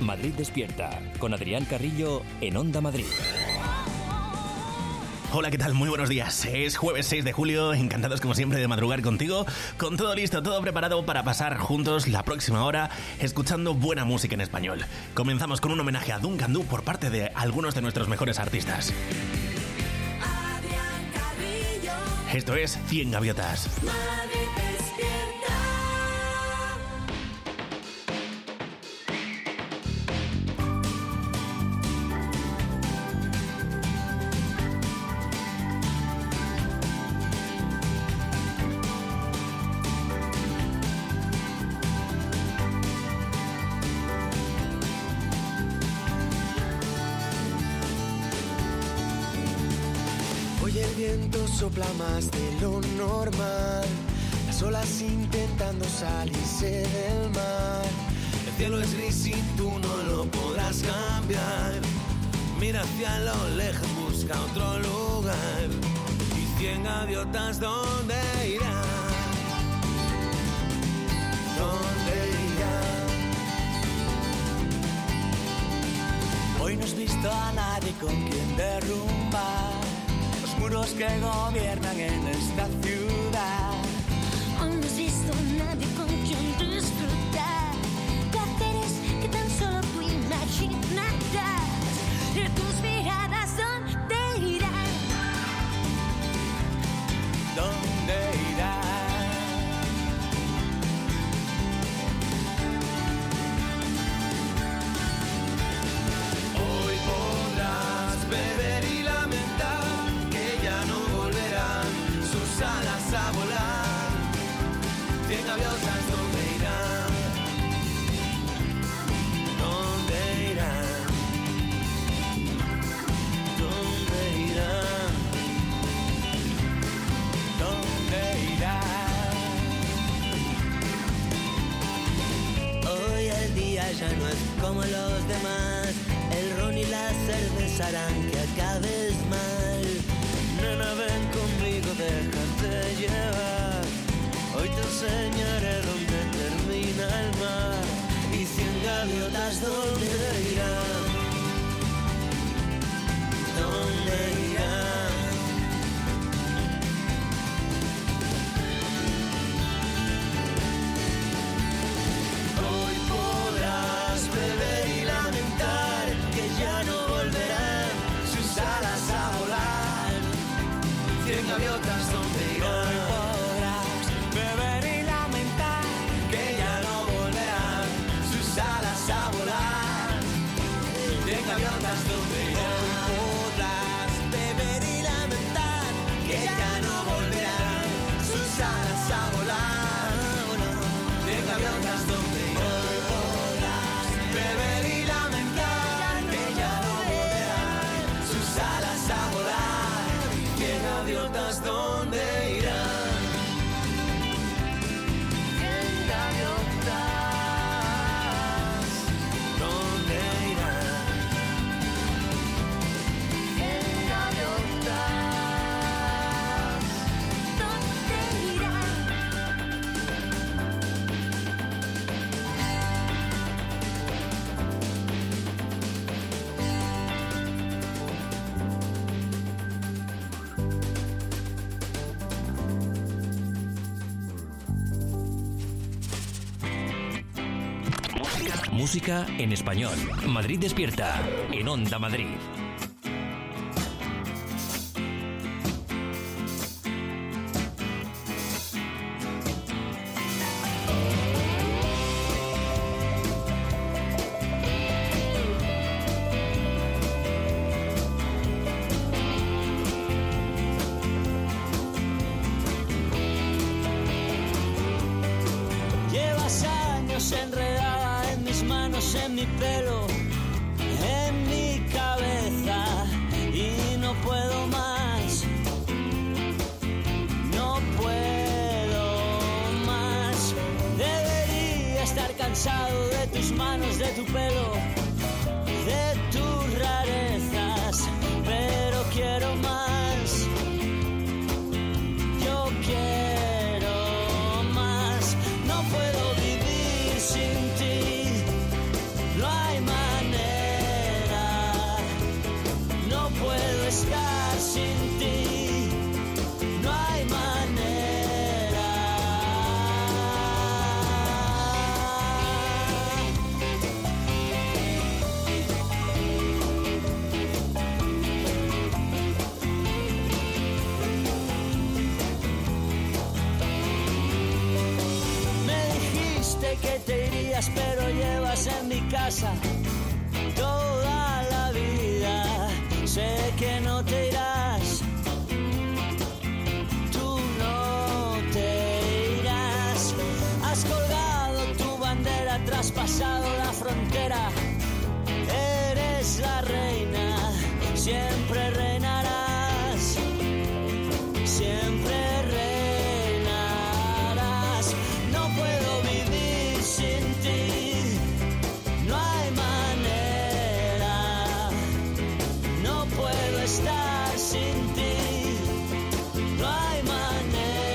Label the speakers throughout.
Speaker 1: Madrid Despierta, con Adrián Carrillo en Onda Madrid.
Speaker 2: Hola, ¿qué tal? Muy buenos días. Es jueves 6 de julio, encantados como siempre de madrugar contigo, con todo listo, todo preparado para pasar juntos la próxima hora escuchando buena música en español. Comenzamos con un homenaje a Duncan Du por parte de algunos de nuestros mejores artistas.
Speaker 3: Adrián Carrillo.
Speaker 2: Esto es 100 Gaviotas.
Speaker 3: Madrid Despierta.
Speaker 4: Hoy el viento sopla más de lo normal, las olas intentando salirse del mar. El cielo es gris y tú no lo podrás cambiar. Mira hacia lo lejos, busca otro lugar. Y 100 gaviotas, ¿dónde irán? ¿Dónde irán? Hoy no has visto a nadie con quien derrumbar los muros que gobiernan en esta ciudad.
Speaker 5: Aún no has visto a nadie con quien disfrutar placeres que tan solo tú imaginarás. Y tus miradas, ¿dónde irán?
Speaker 4: ¿Dónde irán? Hoy podrás beber y lamentar que ya no volverán sus alas a volar. 100 gaviotas, ¿dónde irán? ¿Dónde irán? ¿Dónde irán? ¿Dónde irán? Hoy el día ya no es como los demás. El ron y la cerveza harán que acabes mal. Nena, ven conmigo, déjate llevar. Hoy te enseñaré dónde termina el mar. Y 100 gaviotas, ¿dónde irán? ¿Dónde irán? Hoy podrás beber y lamentar que ya no volverán sus alas a volar. 100 gaviotas, ¿dónde irán? Hoy podrás beber y lamentar que ya no volverán sus alas a volar. 100 gaviotas, ¿dónde irán? Hoy podrás beber y lamentar que ya no volverán sus alas a volar. 100 gaviotas, ¿dónde irán? Hoy podrás beber y lamentar que ya no volverán sus alas a volar. 100 gaviotas, ¿dónde irán? 100 gaviotas, ¿dónde irán? 100 gaviotas,
Speaker 5: ¿Dónde irán?
Speaker 1: Música en español. Madrid Despierta, en Onda Madrid.
Speaker 4: Llevas años enredada en mis manos, en mi pelo, en mi cabeza, y no puedo más, no puedo más. Debería estar cansado de tus manos, de tu pelo, de tus rarezas, pero quiero más, yo quiero más. No puedo vivir sin ti, no hay más. Sé que te irías, pero llevas en mi casa toda la vida. Sé que no te irás, tú no te irás. Has colgado tu bandera, traspasado la frontera. Eres la reina, siempre reinarás, siempre reinarás. No puedo vivir sin ti, no hay manera. No puedo estar sin ti, no hay manera.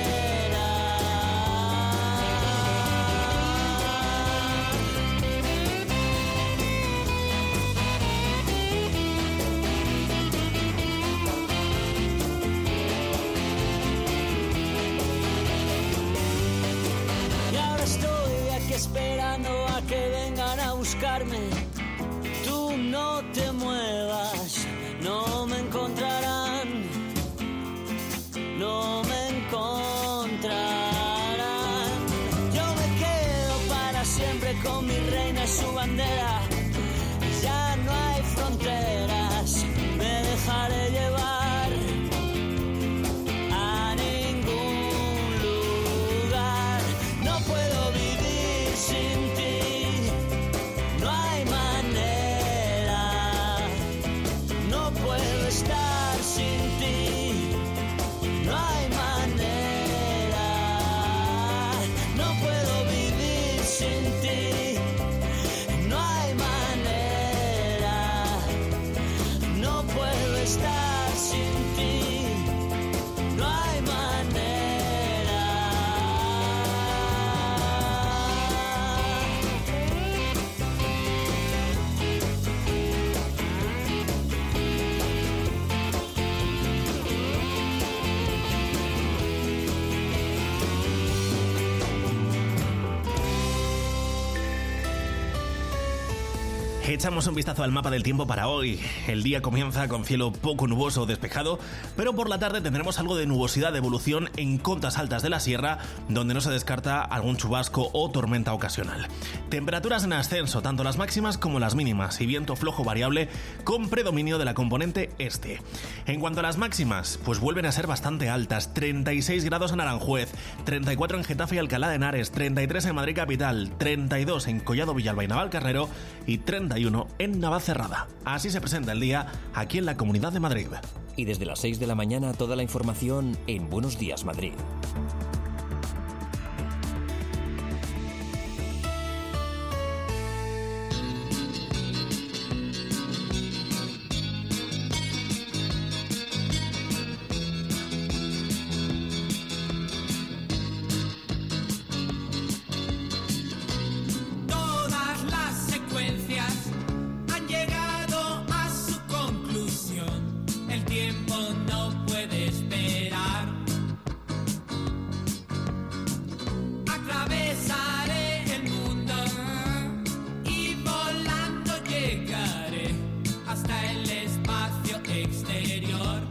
Speaker 4: Y ahora estoy aquí esperando a que vengan a buscarme. Tú no te muevas, no me encontrarán, no me encontrarán. Yo me quedo para siempre con mi reina y su bandera. Ya no hay fronteras, me dejaré llevar a ningún lugar. No puedo vivir sin ti, no hay manera. No puedo estar sin ti, no hay manera. No puedo vivir sin ti, no hay manera. No puedo estar sin ti, no hay manera.
Speaker 2: Echamos un vistazo al mapa del tiempo para hoy. El día comienza con cielo poco nuboso o despejado, pero por la tarde tendremos algo de nubosidad de evolución en cotas altas de la sierra, donde no se descarta algún chubasco o tormenta ocasional. Temperaturas en ascenso, tanto las máximas como las mínimas, y viento flojo variable con predominio de la componente este. En cuanto a las máximas, pues vuelven a ser bastante altas: 36 grados en Aranjuez, 34 en Getafe y Alcalá de Henares, 33 en Madrid capital, 32 en Collado Villalba y Navalcarnero y 31 en Navacerrada. Así se presenta el día aquí en la Comunidad de Madrid.
Speaker 1: Y desde las 6 de la mañana toda la información en Buenos Días Madrid.
Speaker 6: Todas las secuencias han llegado a su conclusión. El tiempo no puede esperar. Atravesaré el mundo y volando llegaré hasta el espacio exterior.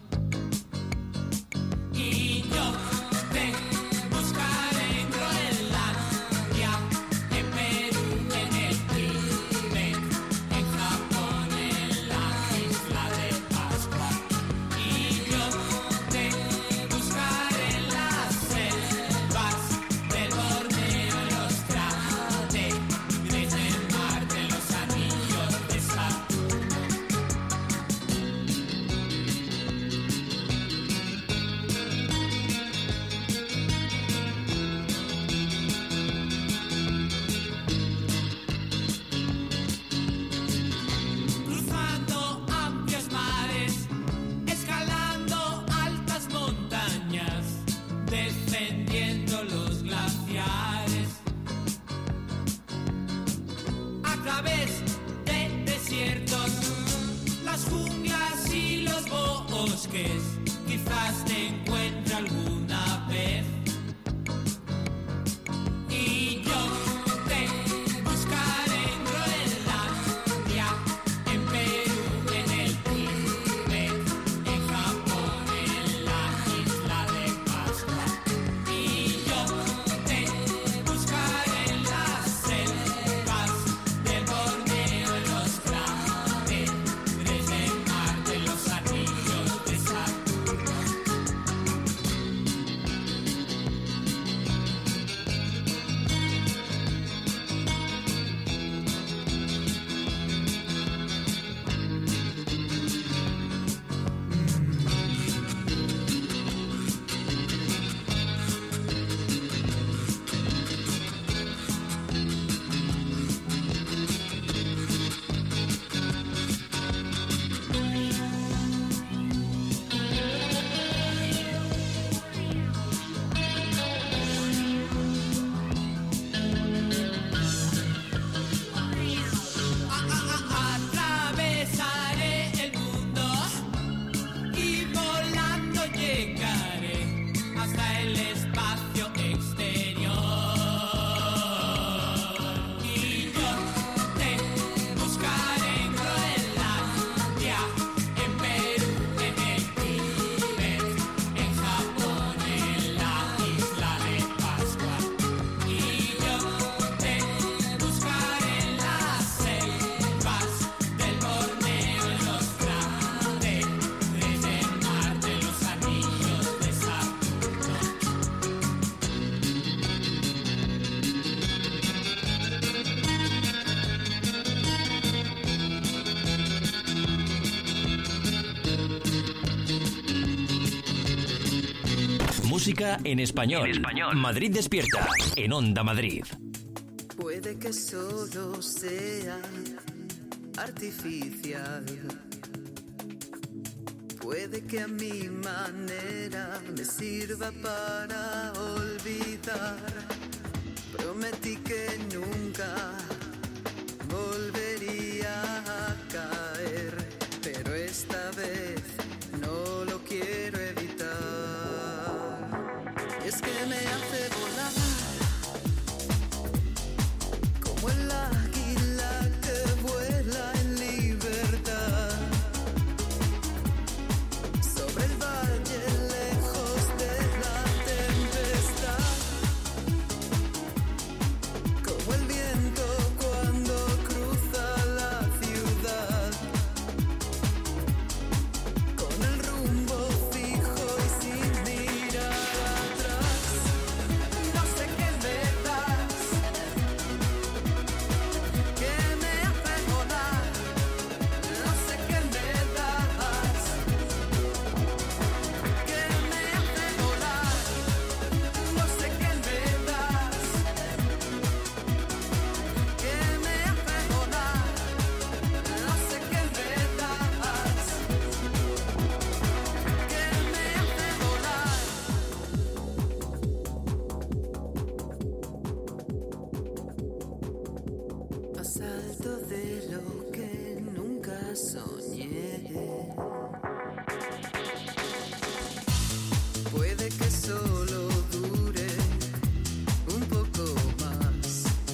Speaker 6: Y yo te buscaré en Groenlandia, en Perú, en el Tíbet, en Japón, en la isla de Pascua. Y yo te buscaré en las selvas del Borneo, los Trátegres, del mar de los anillos de Saturno. Cruzando amplios mares, escalando altas montañas, defendiendo los glaciares. A través de desiertos, las junglas y los bosques, quizás te encuentre alguna vez. Y yo te buscaré en Groenlandia, en Perú, en el Tíbet, en Japón, en la isla de Pascua. Y yo te buscaré en las
Speaker 1: Música en español. Madrid despierta. En Onda Madrid.
Speaker 4: Puede que solo sea artificial. Puede que a mi manera me sirva para olvidar. Prometí que nunca volvería a caer, pero esta vez no lo quiero evitar. Es que me hace volar como el águila que vuela en libertad sobre el valle lejos de la tempestad, como el viento cuando cruza la ciudad, con el rumbo fijo y sin mirar atrás. No sé qué me das, que me hace volar. No sé qué me das, que me hace volar. No sé qué me das, que me hace volar. No sé qué me das, que me hace volar. Más alto de lo que nunca soñé. Puede que solo dure un poco más.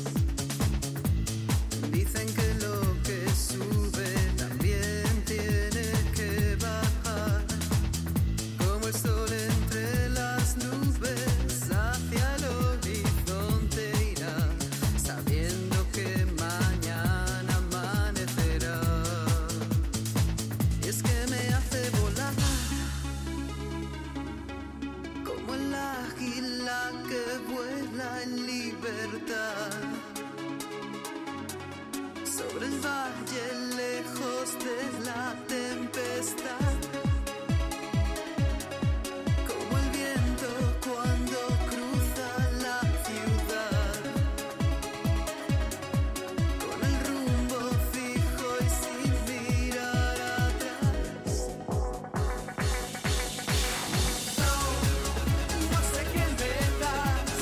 Speaker 4: Dicen que lo que sube también tiene que bajar, como el sol entre las nubes hacia el horizonte irá, sabiendo que mañana amanecerá. Es que me hace volar como el águila que vuela en libertad sobre el valle lejos de la tempestad, como el viento cuando cruza la ciudad, con el rumbo fijo y sin mirar atrás. No sé qué me das,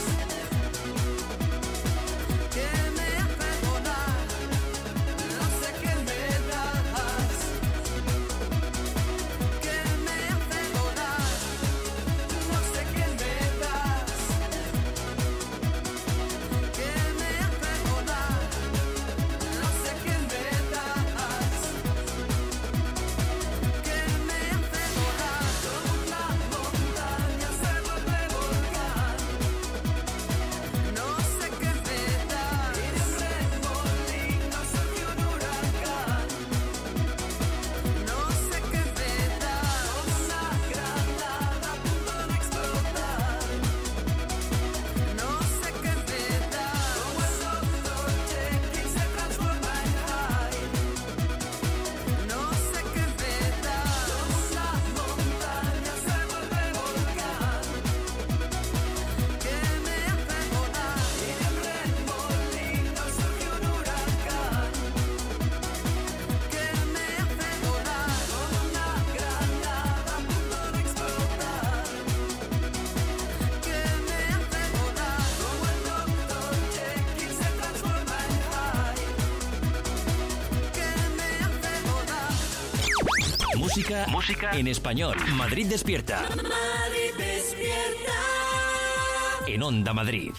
Speaker 4: que me hace volar. No sé qué me das, que me hace volar. No sé qué me das, que me hace volar. No sé qué me das, que me hace volar. Como una montaña se vuelve volcán. No sé qué me da, y de un remolino surge un huracán. No sé qué me da, como una granada a punto de explotar. No sé qué me da, como el Dr. Jekyll se transforma en Hyde. No sé qué me da, como una montaña se vuelve volcán. Que me hace volar, y de un remolino surge un huracán. Que me hace volar, como una granada a punto de explotar. Que me hace volar, como el Dr. Jekyll se transforma en Hyde. Que me hace volar.
Speaker 1: Música en español. Madrid despierta.
Speaker 3: Madrid despierta.
Speaker 1: En Onda Madrid.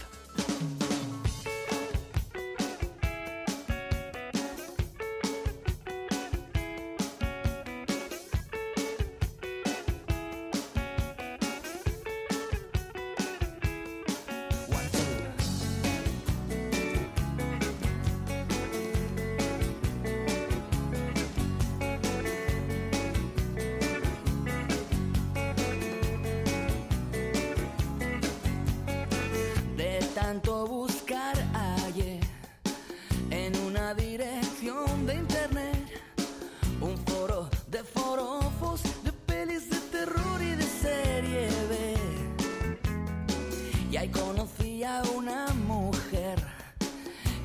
Speaker 4: De tanto buscar hallé en una dirección de internet un foro de forofos, de pelis de terror y de serie B.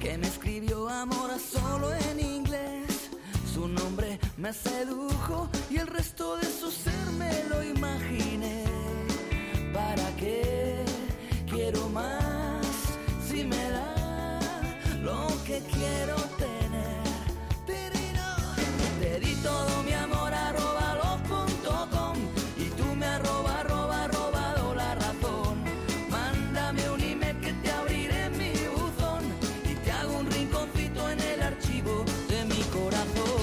Speaker 4: que me escribió amor solo en inglés. Su nombre me sedujo y el resto de su ser me lo imaginé. ¿Para qué quiero más si me da lo que quiero tener? Te di todo mi amor @los.com y tú me robado la razón. Mándame un email que te abriré en mi buzón y te hago un rinconcito en el archivo de mi corazón.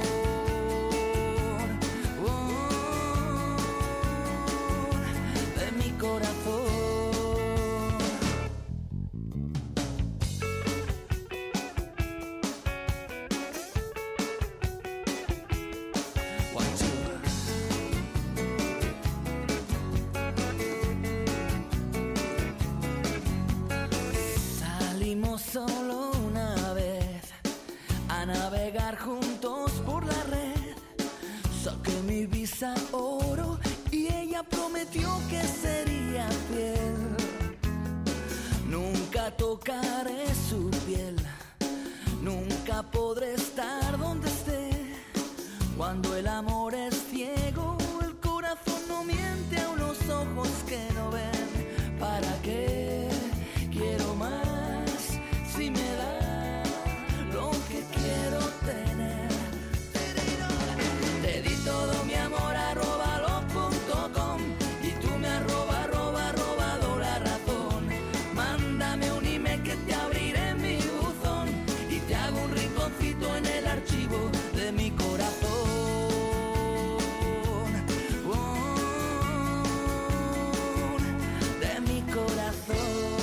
Speaker 4: De mi corazón. Solo una vez a navegar juntos por la red. Saqué mi visa oro y ella prometió que sería fiel. Nunca tocaré su piel, nunca podré estar donde esté. Cuando el amor es ciego, el corazón no miente a unos ojos que no ven. ¿Para qué quiero más si me da lo que quiero tener? Te di todo mi amor @los.com y tú me has robado la razón. Mándame un email que te abriré en mi buzón y te hago un rinconcito en el archivo de mi corazón. De mi corazón.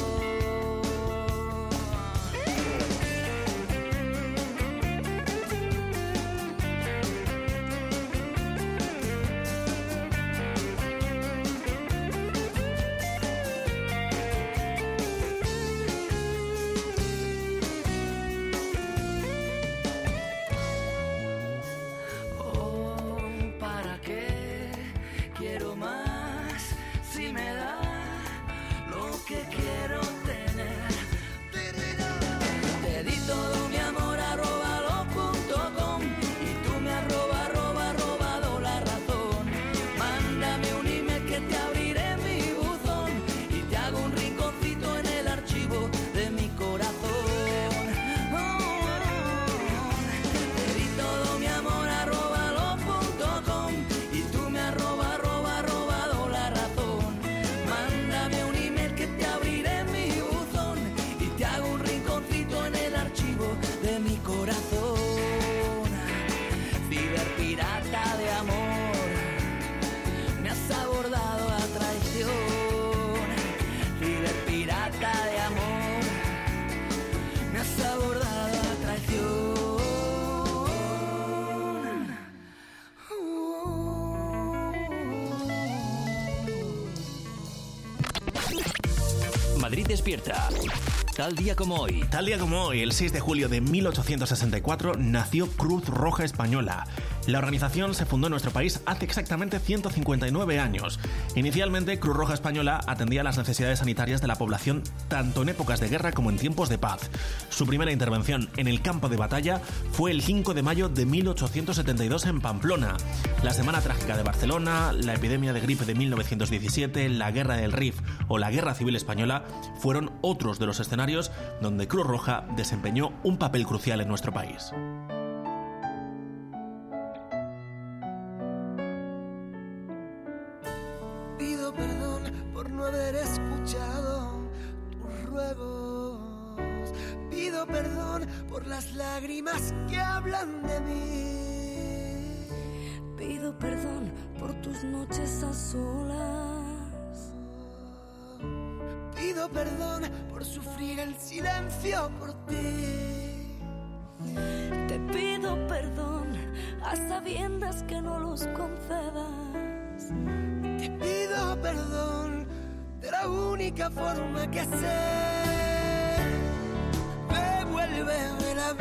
Speaker 4: ¿Para qué quiero más si me da lo que quiero tener? Te di todo mi amor @los.com y tú me has robado la razón. Mándame un email que te abriré en mi buzón y te hago un rinconcito en el archivo de mi corazón. Te di todo mi amor @los.com y tú me has robado la razón. Mándame un email que te abriré en mi buzón y te hago un rinconcito en el archivo de mi corazón. Ciberpirata de amor, me has abordado a traición. Ciberpirata de amor, me has abordado a traición.
Speaker 1: Madrid despierta. Tal día como hoy.
Speaker 2: Tal día como hoy, el 6 de julio de 1864, nació Cruz Roja Española. La organización se fundó en nuestro país hace exactamente 159 años. Inicialmente, Cruz Roja Española atendía las necesidades sanitarias de la población tanto en épocas de guerra como en tiempos de paz. Su primera intervención en el campo de batalla fue el 5 de mayo de 1872 en Pamplona. La Semana Trágica de Barcelona, la epidemia de gripe de 1917, la Guerra del Rif o la Guerra Civil Española fueron otros de los escenarios donde Cruz Roja desempeñó un papel crucial en nuestro país.
Speaker 4: Pido perdón por no haber escuchado tus ruegos. Pido perdón por las lágrimas que hablan de mí.
Speaker 5: Pido perdón por tus noches a solas.
Speaker 4: Pido perdón por sufrir el silencio por ti.
Speaker 5: Te pido perdón a sabiendas que no los concedas.
Speaker 4: Te pido perdón de la única forma que sé. Devuélveme la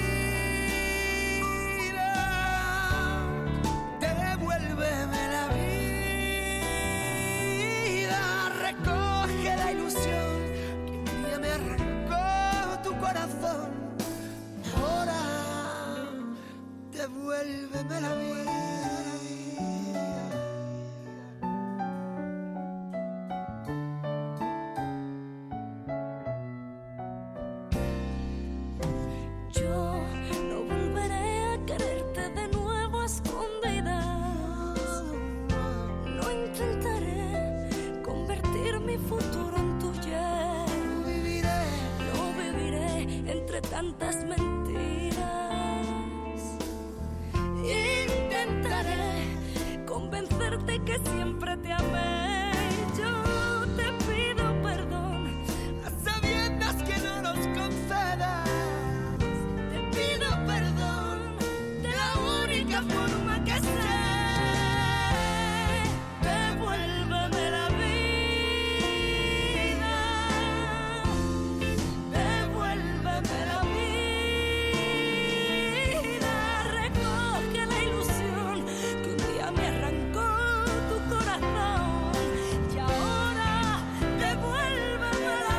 Speaker 4: vida. Devuélveme la vida. Recoge la ilusión que un día me arrancó tu corazón. Devuélveme la vida.
Speaker 5: Yo no volveré a quererte de nuevo a escondidas. No intentaré convertir mi futuro en tu ya. No viviré entre tantas mentiras. Intentaré convencerte que siempre te amé. Yo te pido perdón
Speaker 4: A sabiendas que no los concedas.
Speaker 5: te pido perdón de la única forma que sé. Devuélveme la vida. Devuélveme la vida. Recoge la ilusión que un día me arrancó tu corazón. Y ahora devuélveme la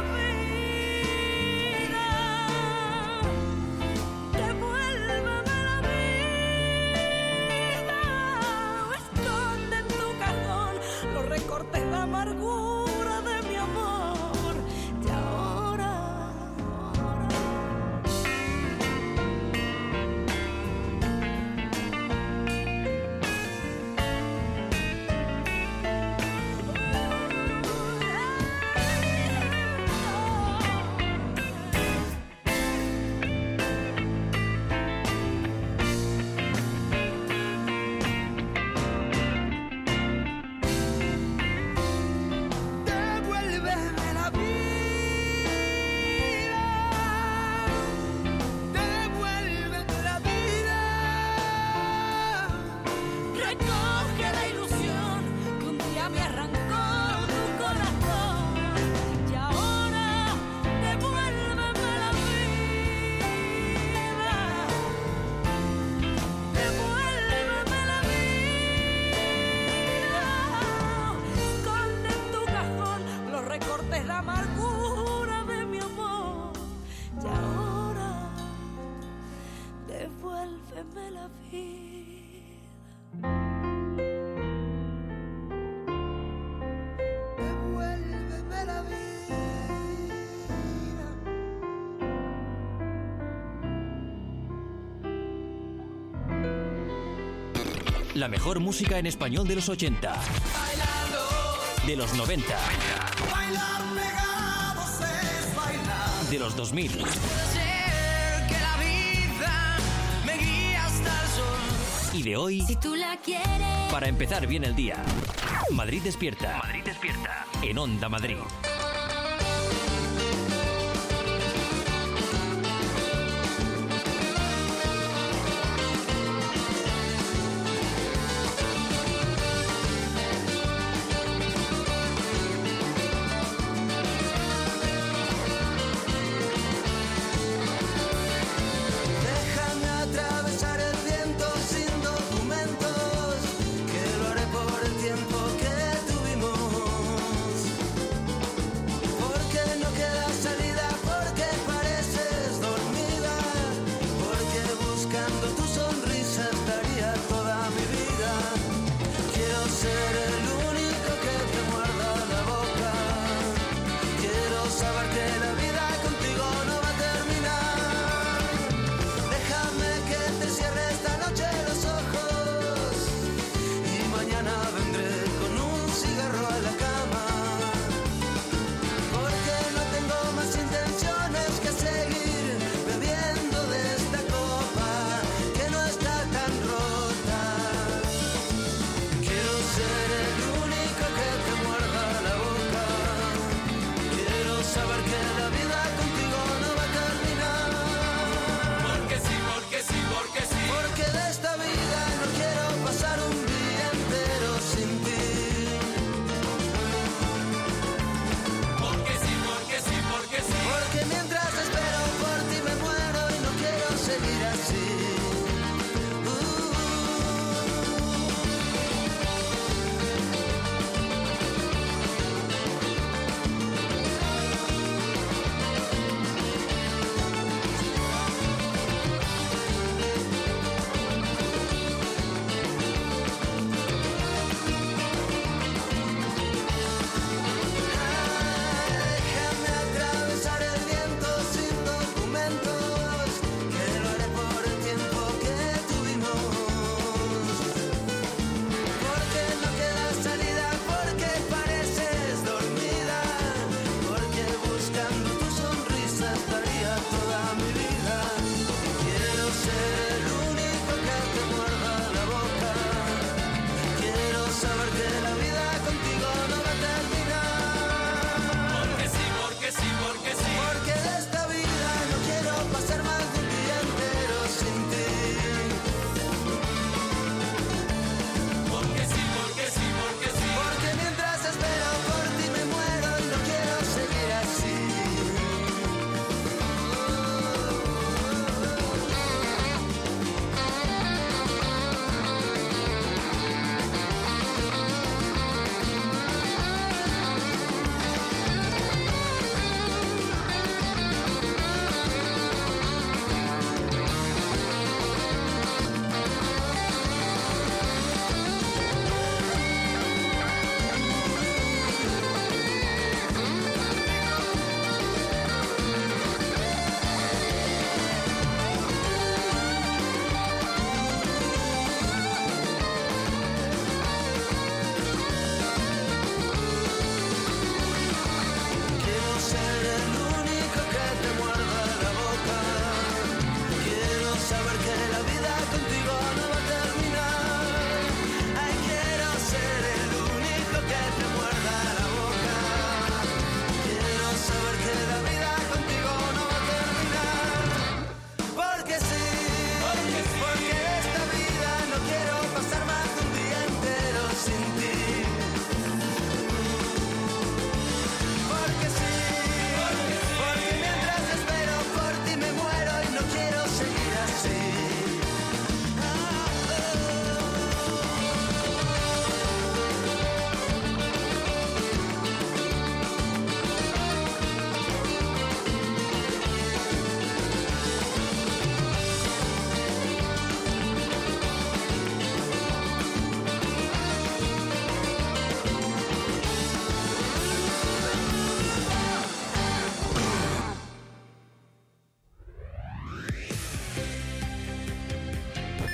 Speaker 5: vida. Devuélveme la vida. Esconde en tu cajón los recortes de amargura de mi amor. Y ahora
Speaker 4: Devuélveme la vida. Devuélveme la vida.
Speaker 5: recoge la ilusión que un día me arrancó tu corazón. Y ahora devuélveme la vida. Devuélveme la vida. Esconde en tu cajón los recortes de amargura de mi amor. Y ahora devuélveme la vida.
Speaker 4: Devuélveme la vida.
Speaker 1: La mejor música en español de los 80, de los 90,
Speaker 4: Bailar pegados es bailar.
Speaker 1: de los 2000
Speaker 4: Puede ser que la vida me guíe hasta el sol.
Speaker 1: y de hoy,
Speaker 5: Si tú la quieres.
Speaker 1: para empezar bien el día. Madrid despierta. En Onda Madrid.
Speaker 4: Déjame atravesar el viento sin documentos, que lo haré por el tiempo que tuvimos.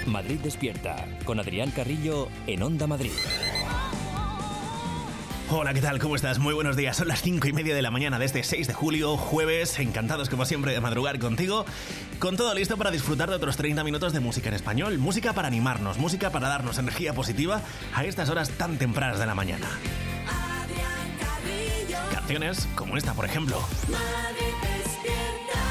Speaker 1: Madrid Despierta, con Adrián Carrillo en Onda Madrid.
Speaker 2: Hola, ¿qué tal? ¿Cómo estás? Muy buenos días. Son las 5:30 de la mañana de este 6 de julio, jueves. Encantados, como siempre, de madrugar contigo. Con todo listo para disfrutar de otros 30 minutos de música en español. Música para animarnos, música para darnos energía positiva a estas horas tan tempranas de la mañana. Canciones como esta, por ejemplo.
Speaker 3: Madrid despierta.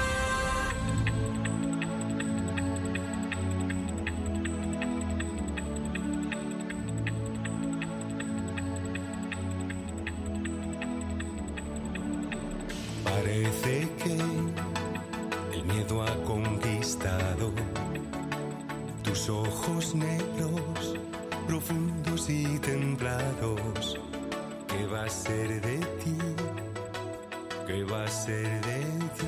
Speaker 7: Parece que el miedo ha conquistado tus ojos negros, profundos y templados. ¿Qué va a ser de ti? ¿Qué va a ser de ti?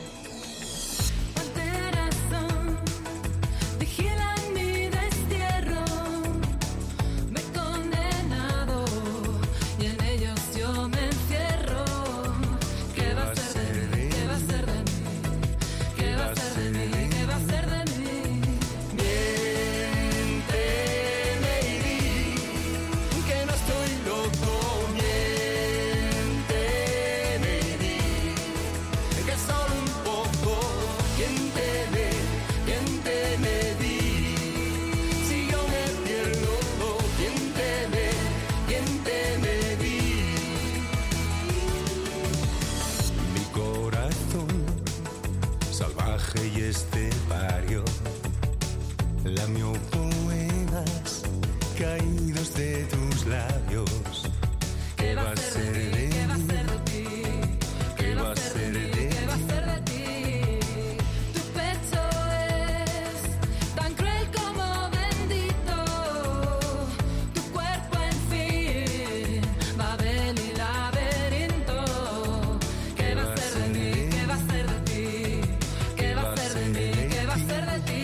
Speaker 7: Y estepario lamió poemas caídos de tus labios. ¿Qué va a ser de ti? ¿Qué va a ser de ti? ¿Qué va a ser de ti?
Speaker 8: Tu pecho es tan cruel como bendito. Tu cuerpo, en fin, Babel y laberinto. ¿Qué va a ser de mí? ¿Qué va a ser de ti? ¿Qué va a ser de mí? ¿Qué va a ser de ti?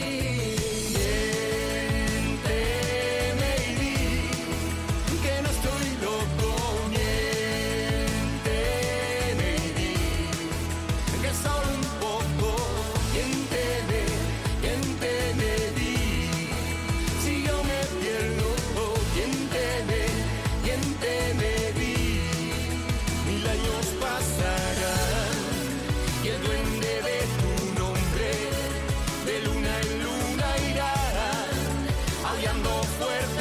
Speaker 7: Miénteme y di que no estoy loco. Miénteme y di que solo un poco. Miénteme, miénteme, di si yo me pierdo. Miénteme, miénteme, di 1000 años pasarán y el duende de tu nombre de luna en luna irá aullando fuerte.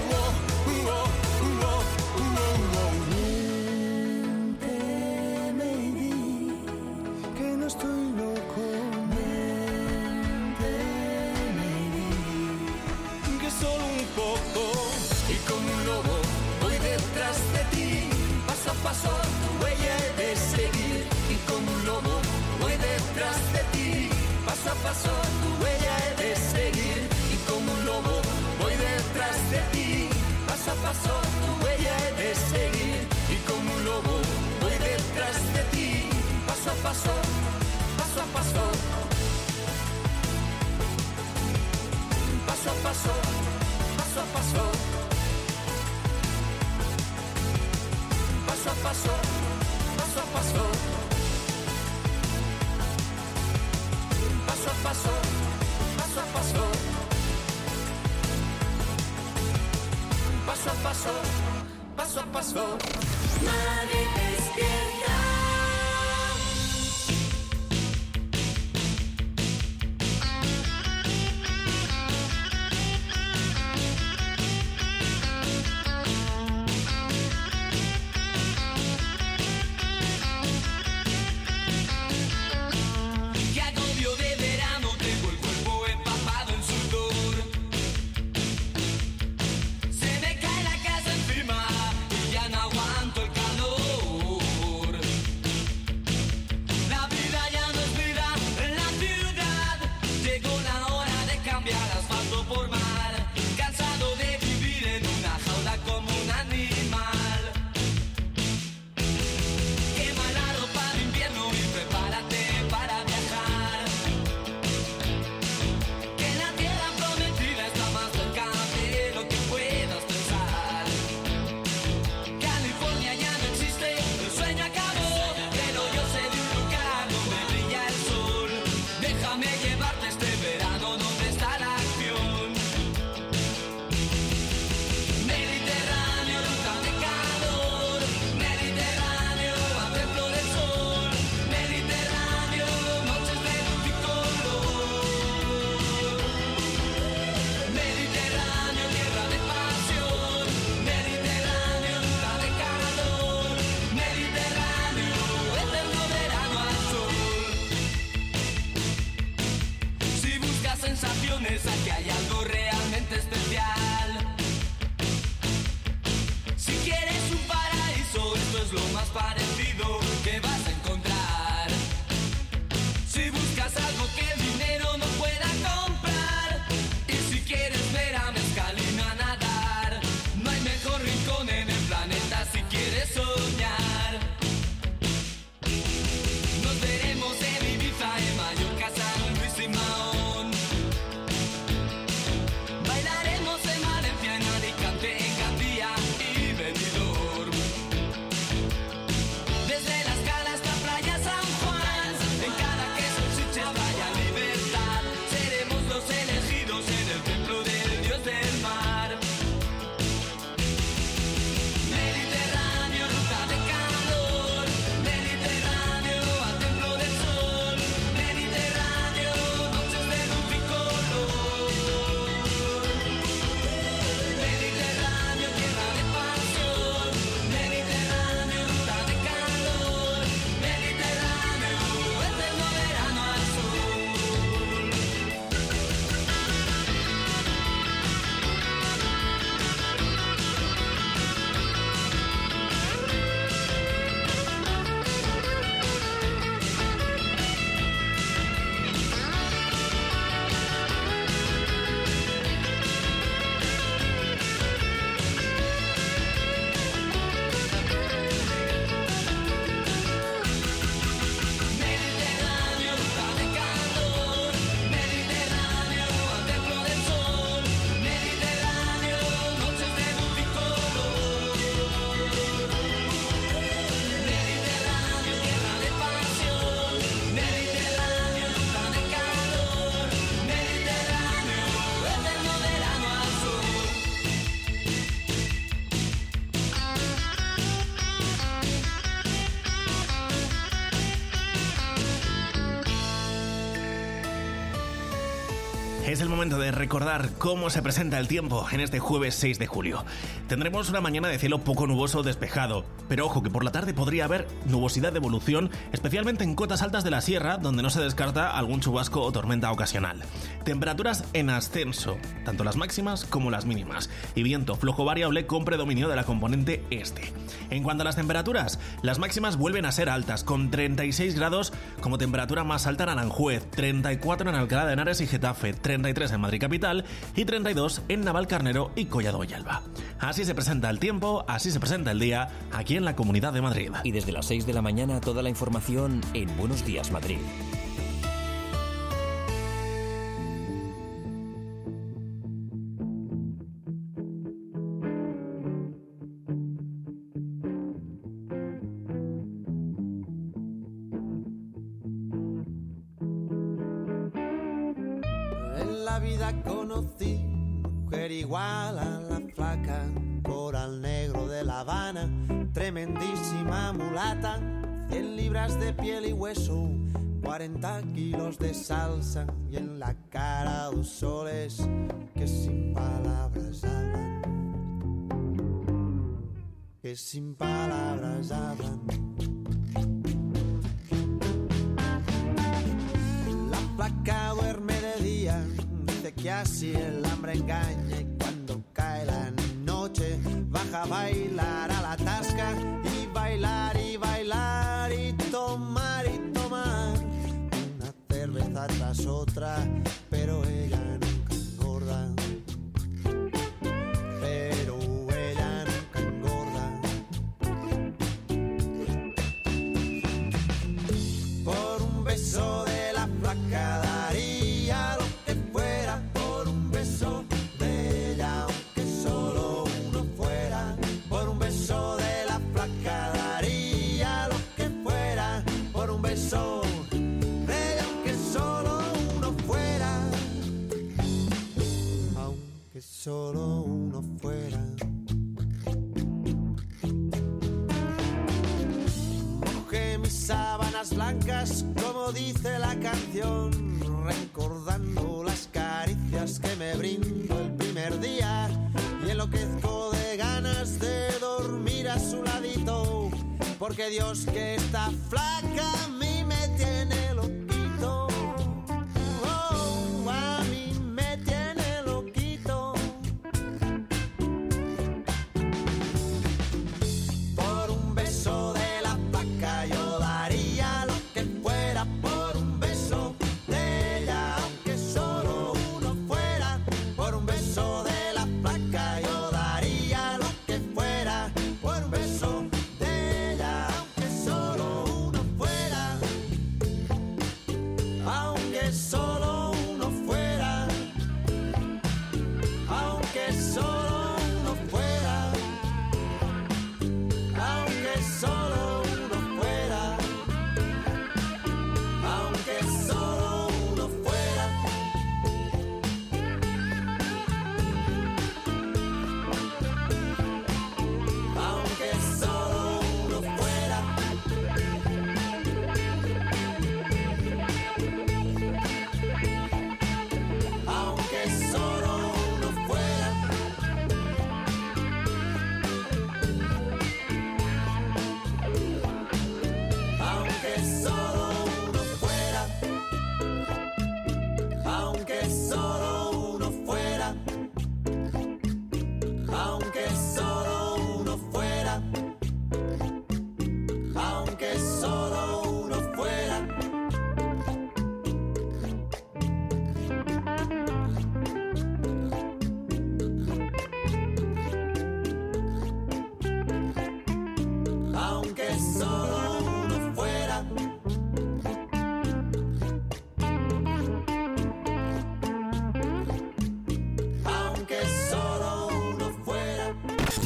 Speaker 7: Miénteme y di que no estoy loco. Miénteme y di que solo un poco. Y como un lobo voy detrás de ti, paso a paso tu huella he de seguir. Y como un lobo voy detrás de ti, paso a paso tu huella he de seguir. Y como un lobo voy detrás de ti, paso a paso tu huella he de seguir. Y como un lobo voy detrás de ti, paso a paso, paso a paso, paso a paso, paso a paso, paso a paso, paso a paso, paso a paso, paso a paso, paso a paso, paso a paso.
Speaker 3: Madrid despierta.
Speaker 6: Qué agobio de verano, tengo el cuerpo empapado en sudor. Se me cae la casa encima y ya no aguanto el calor. sensaciones, aquí hay algo realmente especial. Si quieres un paraíso, esto es lo más parecido que vas a encontrar. Si buscas algo que el dinero no pueda comprar, y si quieres ver a Mezcalina nadar, no hay mejor rincón en el planeta si quieres soñar. Nos veremos en Ibiza, en Mallorca, San Luis y Mahón. Bailaremos en Valencia, en Alicante, en Gandía y Benidorm. Desde las Calas hasta Playa San Juan, en cada queso, Sitges, Playa Libertad, seremos los elegidos en el templo del dios del mar. Mediterráneo, ruta de calor, Mediterráneo, al templo del sol, Mediterráneo, noches de luz y color. Mediterráneo, tierra de pasión, Mediterráneo, ruta de calor, Mediterráneo, eterno verano al sol. Mediterráneo, ruta de calor, Mediterráneo, al templo del sol, Mediterráneo, noches de luz y color. Mediterráneo, tierra de pasión, Mediterráneo, ruta de calor, Mediterráneo, eterno verano al sol.
Speaker 2: Es el momento de recordar cómo se presenta el tiempo en este jueves 6 de julio. Tendremos una mañana de cielo poco nuboso o despejado, pero ojo que por la tarde podría haber nubosidad de evolución, especialmente en cotas altas de la sierra, donde no se descarta algún chubasco o tormenta ocasional. Temperaturas en ascenso, tanto las máximas como las mínimas, y viento flojo variable con predominio de la componente este. En cuanto a las temperaturas, las máximas vuelven a ser altas, con 36 grados como temperatura más alta en Aranjuez, 34 en Alcalá de Henares y Getafe, 33 en Madrid capital y 32 en Navalcarnero y Collado y Alba. Así se presenta el tiempo, así se presenta el día aquí en la Comunidad de Madrid.
Speaker 1: Y desde las 6 de la mañana toda la información en Buenos Días Madrid.
Speaker 4: En la vida conocí mujer igual a la flaca, coral negro de La Habana, tremendísima mulata, 100 libras de piel y hueso, 40 kilos de salsa y en la cara 2 soles que sin palabras hablan, que sin palabras hablan. La flaca duerme de día, dice que así el hambre engaña, y cuando cae la noche baja a bailar a la tasca y bailar y bailar y tomar una cerveza tras otra, pero ella nunca engorda, pero ella nunca engorda. Por un beso de la flaca daría lo que fuera, por un beso de ella aunque solo uno fuera, por un beso de la flaca daría lo que fuera, por un beso de ella aunque solo uno fuera, aunque solo uno fuera. Mojé mis sábanas blancas, como dice la canción, recordando las caricias que me brindó el primer día, y enloquezco de ganas de dormir a su ladito, porque Dios que está flaca a mí me tiene loquito. Oh, a mí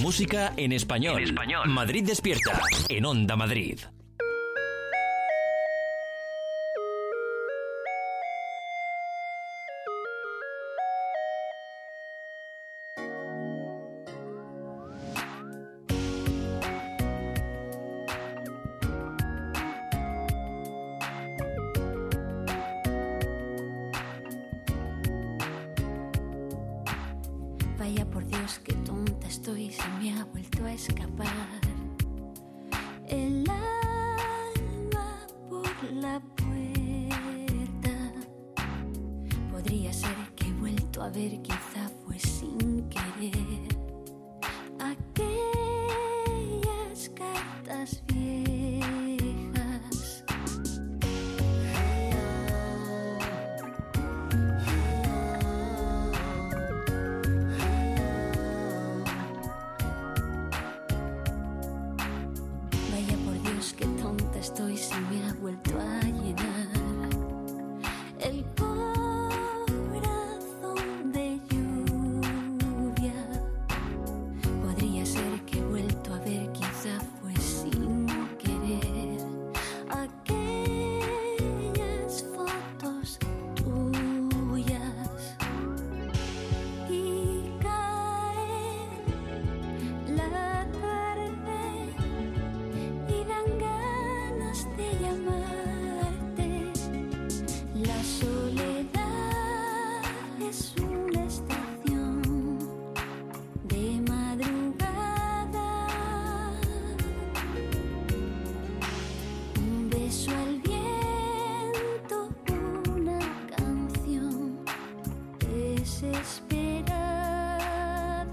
Speaker 1: Música en español. Madrid Despierta, en Onda Madrid.
Speaker 5: Vaya por Dios, qué tonta estoy, se me ha vuelto a escapar el alma por la puerta. Podría ser que he vuelto a ver, quizá fue sin querer, aquellas cartas viejas. Vaya por Dios, qué tonta estoy, se me ha vuelto a llenar el corazón de lluvia. Podría ser que he vuelto a ver, quizá fue sin querer, aquellas fotos tuyas. Y cae la tarde y dan ganas de llamarte. La soledad es una estación de madrugada. Un beso al viento, una canción desesperada.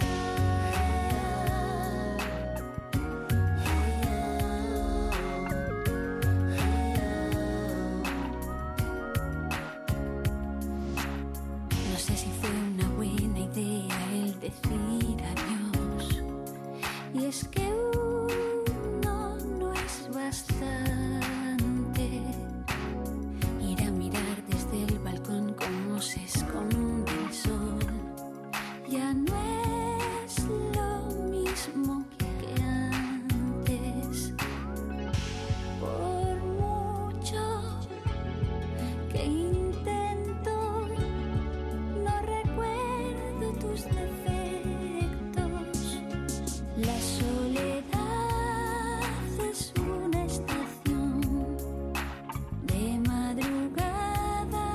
Speaker 5: No sé si fue una buena idea el decir adiós, y es que uno no es bastante. Ir a mirar desde el balcón cómo se esconde el sol, ya no es lo mismo que antes. Por mucho que intento, no recuerdo tus defectos. La soledad es una estación de madrugada.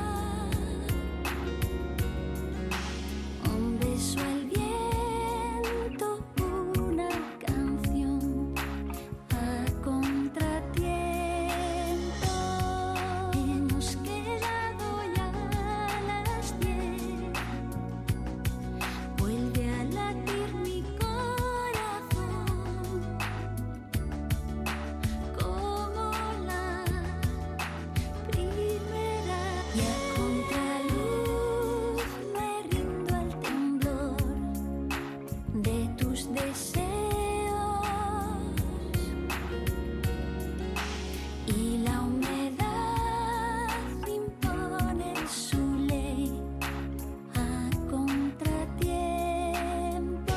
Speaker 5: Un beso al viento, una canción a contratiempo. Hemos quedado ya a las 10. Vuelve a latir mi corazón como la primera. Y a contraluz me rindo al temblor de tus deseos, y la humedad impone su ley a contratiempo.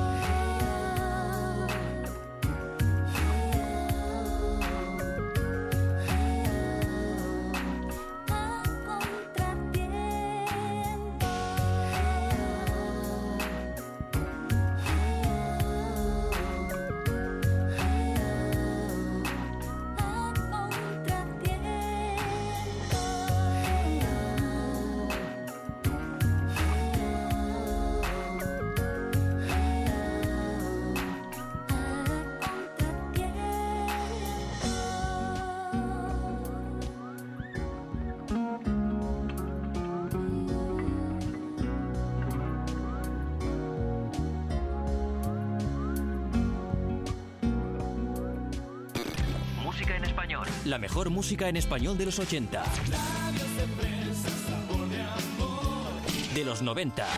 Speaker 1: Música en español. La mejor música en español de los 80. De los 90.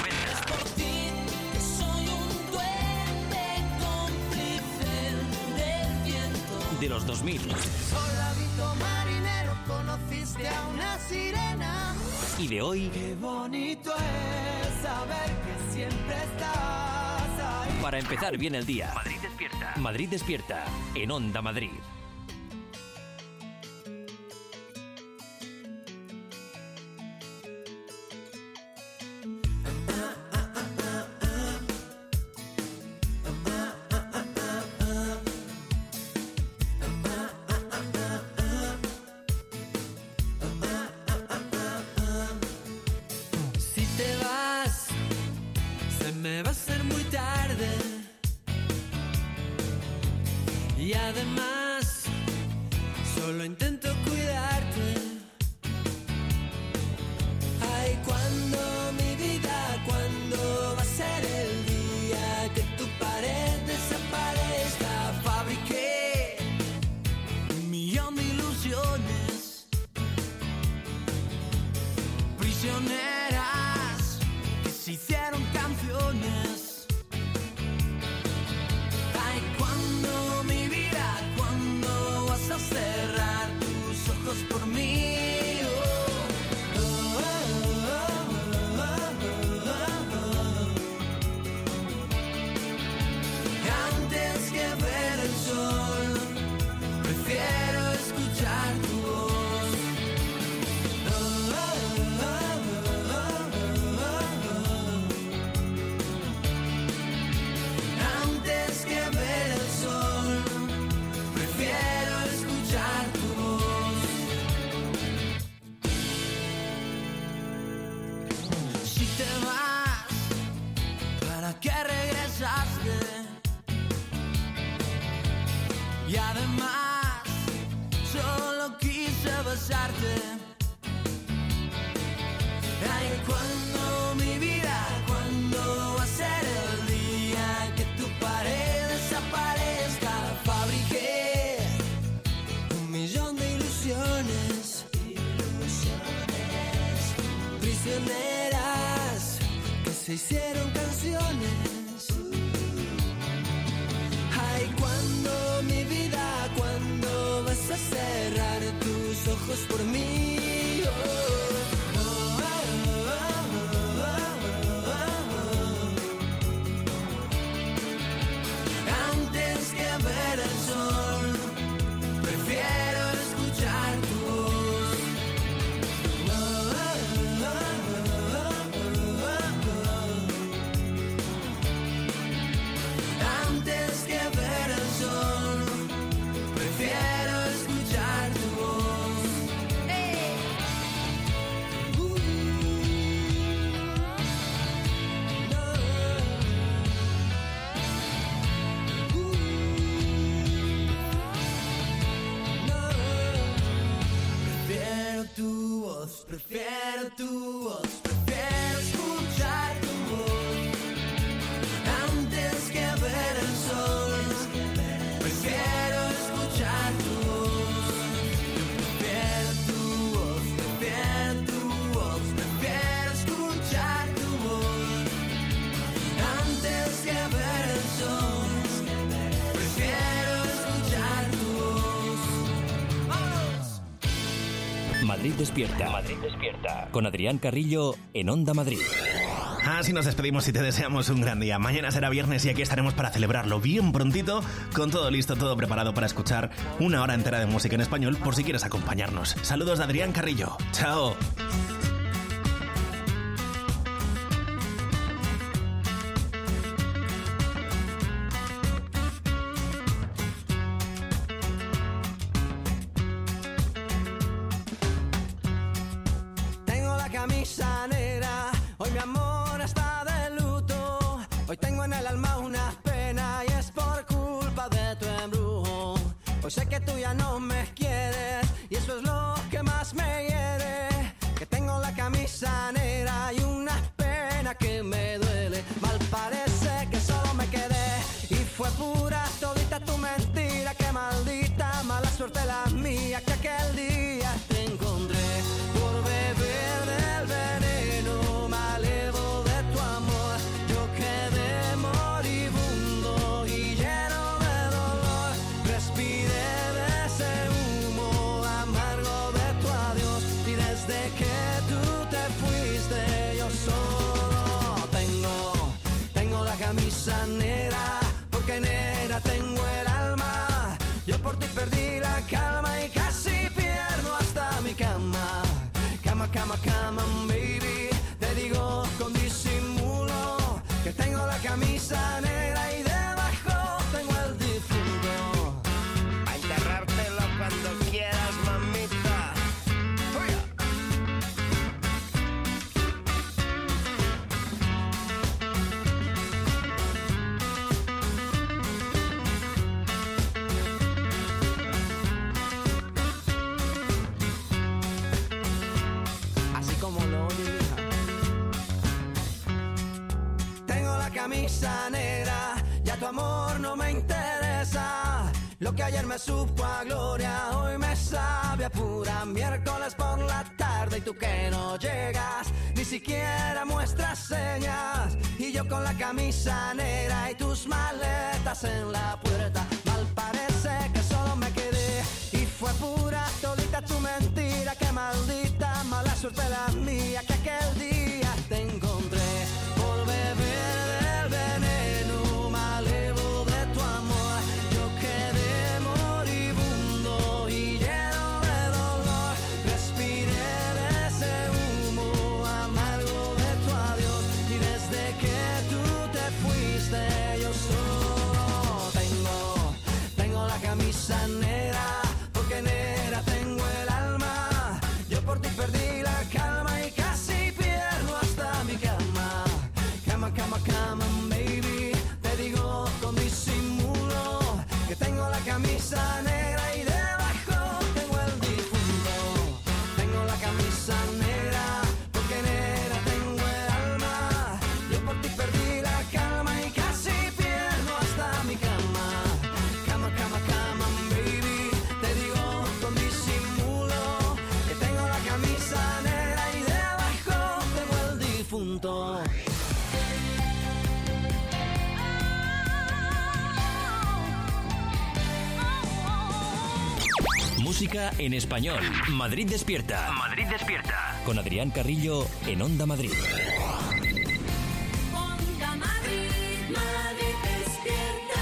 Speaker 3: Soy un duende cómplice del viento.
Speaker 1: De los 2000.
Speaker 4: Soldadito marinero, conociste a una sirena.
Speaker 1: Y de hoy.
Speaker 4: Qué bonito es saber que siempre estás
Speaker 1: Para empezar bien el día. Madrid despierta. Madrid despierta. En Onda Madrid.
Speaker 6: Si te vas, se me va a hacer muy tarde. Y además, solo intento cuidarte. Ay, cuando mi vida, cuando va a ser el día que tu pared desaparezca. Fabriqué un millón de ilusiones prisioneras que se hicieron canciones. Ay, cuando mi vida, cuando vas a cerrar tus ojos por mí. Oh, oh, oh, oh, oh, oh, oh. Antes que ver el sol, prefiero escuchar tu voz. Oh, oh, oh, oh, oh, oh. Antes que ver el sol, prefiero escuchar tu voz. Si te vas, ¿para qué regresaste? Y además, solo quise besarte. Ay, cuando mi vida, cuando va a ser el día que tu pared desaparezca. Fabriqué un millón de ilusiones, prisioneras que se hicieron canciones. Ay, cuando mi vida, cuando vas a cerrar tus ojos por mí. Oh, oh, oh, oh, oh, oh, oh. Antes que ver el sol, prefiero escuchar tu voz. Oh, oh, oh, oh, oh, oh. Antes que ver el sol, prefiero escuchar tu voz. Hey. No. No. Prefiero tu voz, prefiero tu voz, prefiero escuchar tu voz. Antes que ver el sol, prefiero escuchar tu voz. Prefiero tu voz, prefiero tu voz, prefiero escuchar tu voz. Antes que ver el sol, prefiero escuchar tu voz. ¡Vámonos!
Speaker 1: Madrid despierta. Madrid despierta. Con Adrián Carrillo en Onda Madrid.
Speaker 2: Así nos despedimos y te deseamos un gran día. Mañana será viernes y aquí estaremos para celebrarlo bien prontito, con todo listo, todo preparado para escuchar una hora entera de música en español por si quieres acompañarnos. Saludos de Adrián Carrillo. Chao.
Speaker 6: Tengo la camisa negra, hoy mi amor está de luto. Hoy tengo en el alma una pena y es por culpa de tu embrujo. Hoy sé que tú ya no me quieres y eso es lo que más me hiere. Que tengo la camisa negra y una pena que me duele. Mal parece que solo me quedé y fue pura todita tu mentira. Que maldita mala suerte la mía que aquel día te encontré. Por beber del veneno malevo de tu amor, yo quedé moribundo y lleno de dolor. Respiré de ese humo amargo de tu adiós y desde que tú te fuiste yo solo tengo la camisa
Speaker 4: camisa negra, porque negra tengo el alma. Yo por ti perdí la calma y casi pierdo hasta mi cama. Cama, cama, cama, baby. Te digo con disimulo que tengo la camisa negra y debajo tengo el difunto.
Speaker 9: A enterrártelo cuando quieras, mamita. ¡Fuera!
Speaker 4: Así como lo oye, hija. Tengo la camisa negra, ya tu amor no me interesa. Lo que ayer me supo a gloria, hoy me sabe a pura. Miércoles por la tarde y tú que no llegas, ni siquiera muestras señas. Y yo con la camisa negra y tus maletas en la puerta. Mal parece que solo me quedé y fue pura todita tu mentira. Qué maldita mala suerte la mía que aquel día te encontré. Por beber del veneno malevo de tu amor, yo quedé moribundo y lleno de dolor. Respiré de ese humo amargo de tu adiós, y desde que tú te fuiste yo solo tengo la camisa negra, porque negra tengo el alma. Yo por ti perdí la calma y casi pierdo hasta mi cama. Cama, cama, cama, baby. Te digo con disimulo que tengo la camisa negra y debajo tengo el difunto. Tengo la camisa negra, porque negra tengo el alma. Yo por ti perdí la calma y casi pierdo hasta mi cama. Cama, cama, cama, baby. Te digo con disimulo que tengo la camisa negra y debajo tengo el difunto.
Speaker 1: Música en español. Madrid despierta. Madrid despierta. Con Adrián Carrillo en Onda Madrid.
Speaker 3: Onda Madrid, Madrid despierta.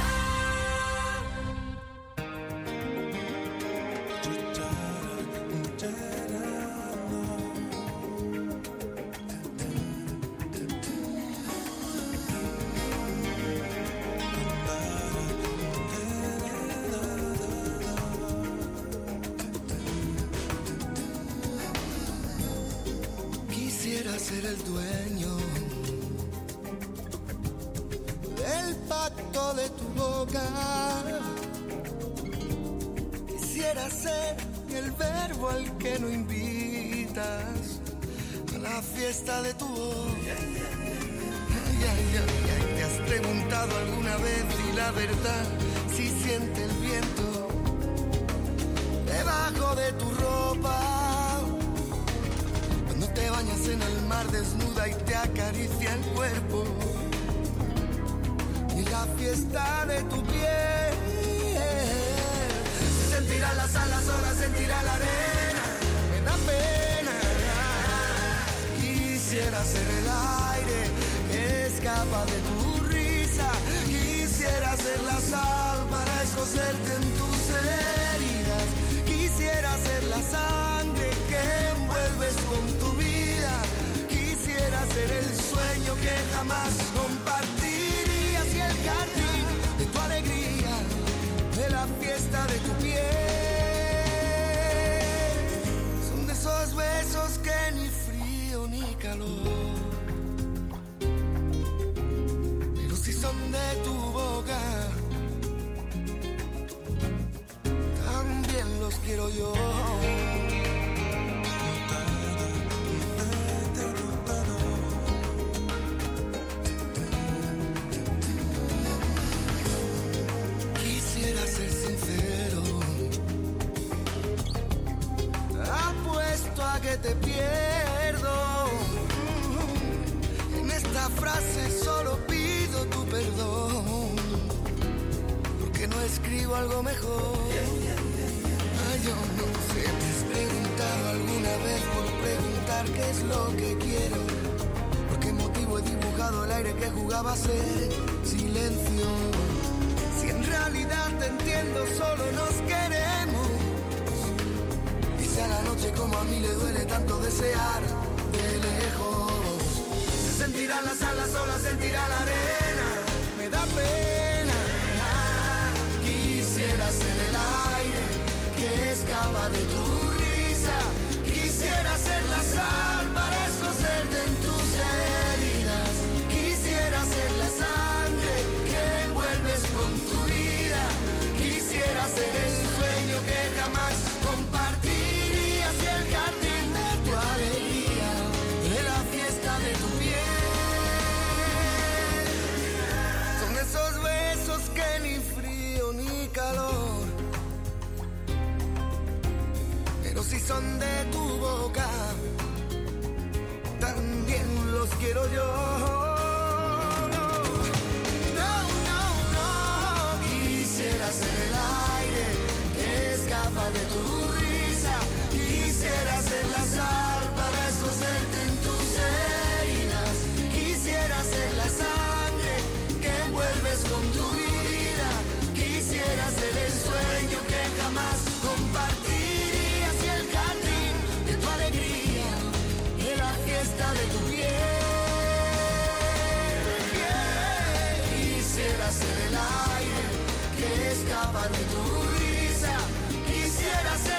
Speaker 4: Quisiera ser el dueño del pacto de tu boca. Quisiera ser el verbo al que no invitas a la fiesta de tu voz. ¿Te has preguntado alguna vez si la verdad si siente el viento debajo de tu ropa? Cuando te bañas en el mar desnuda y te acaricia el cuerpo, y la fiesta de tu piel. Se sentirán las alas, ahora sentirá la arena. Me da pena. Quisiera ser el aire que escapa de tu risa. Quisiera ser la sal para escocerte en tus heridas. Quisiera ser la sangre que envuelves con tu vida. Quisiera ser el sueño que jamás compartirías y el jardín de tu alegría, de la fiesta de tu piel. Son de esos besos que ni frío ni calor, pero si son de tu boca, también los quiero yo. Quisiera ser sincero, apuesto a que te pierdo. En esta frase solo pido tu perdón, porque no escribo algo mejor. Ay, yo no sé, ¿te has preguntado alguna vez por preguntar qué es lo que quiero? ¿Por qué motivo he dibujado el aire que jugaba a ser silencio. Si en realidad te entiendo, solo nos queremos. Dice a la noche como a mí le duele tanto desear de lejos. Se sentirá las alas, sola sentirá la arena. Me da pena. Quisiera ser el aire que escapa de tu risa. Quisiera ser la sal para escocerte en tus heridas. Quisiera ser la sangre que envuelves con tu vida. Quisiera ser el sueño que jamás compartirías y el jardín de tu alegría, de la fiesta de tu piel. Son esos besos que ni frío ni calor, pero si son de tu boca, también los quiero yo. No, no, no. Quisiera ser el aire que escapa de tu risa. Quisiera ser la sal para escocerte en tus heridas. Quisiera ser la sangre que envuelves con tu vida. Quisiera ser el sueño que jamás compartirías y el jardín de tu alegría, de la fiesta de tu piel. Quisiera ser el aire que escapa de tu risa. Quisiera ser